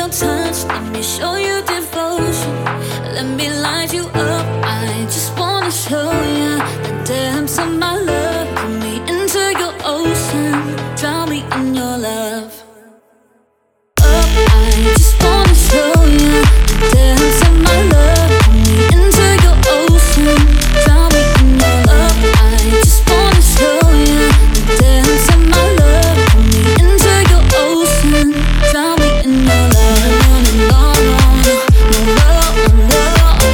your touch, let me show you devotion. Let me light you up. I just wanna show you the depths of my love. Put me into your ocean, drown me in your love. Up, I just wanna show you the depths of my love. Put me into your ocean, drown me in your love. I just wanna show you the depths of my love. Put me into your ocean, drown me in your love. No, no, no, no, no, no, no,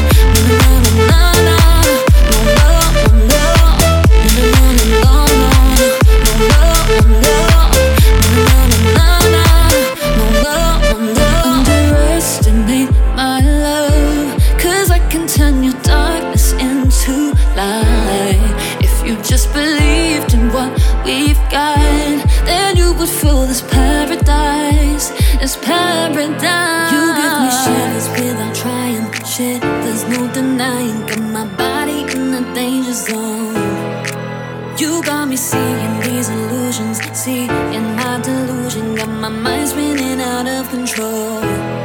underestimate my love, 'cause I can turn your darkness into light. If you just believed in what we've got, then you would feel this paradise, this paradise. You give me shivers without trying, shit, there's no denying. Got my body in the danger zone. You got me seeing these illusions, seeing my delusion. Got my mind spinning out of control.